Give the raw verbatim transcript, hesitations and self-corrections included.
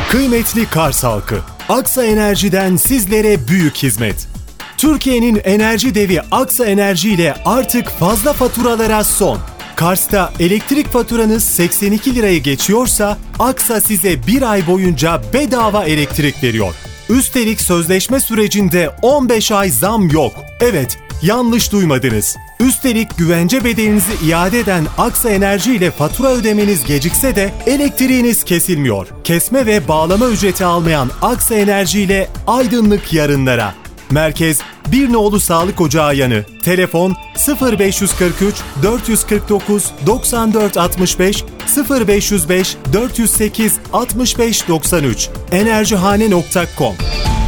Kıymetli Kars halkı, Aksa Enerji'den sizlere büyük hizmet. Türkiye'nin enerji devi Aksa Enerji ile artık fazla faturalara son. Kars'ta elektrik faturanız seksen iki lirayı geçiyorsa Aksa size bir ay boyunca bedava elektrik veriyor. Üstelik sözleşme sürecinde on beş ay zam yok. Evet, yanlış duymadınız. Üstelik güvence bedelinizi iade eden Aksa Enerji ile fatura ödemeniz gecikse de elektriğiniz kesilmiyor. Kesme ve bağlama ücreti almayan Aksa Enerji ile aydınlık yarınlara. Merkez Bir Nolu Sağlık Ocağı yanı. Telefon sıfır beş kırk üç dört kırk dokuz doksan dört altmış beş sıfır beş yüz beş dört yüz sekiz altmış beş doksan üç enerjihane nokta com.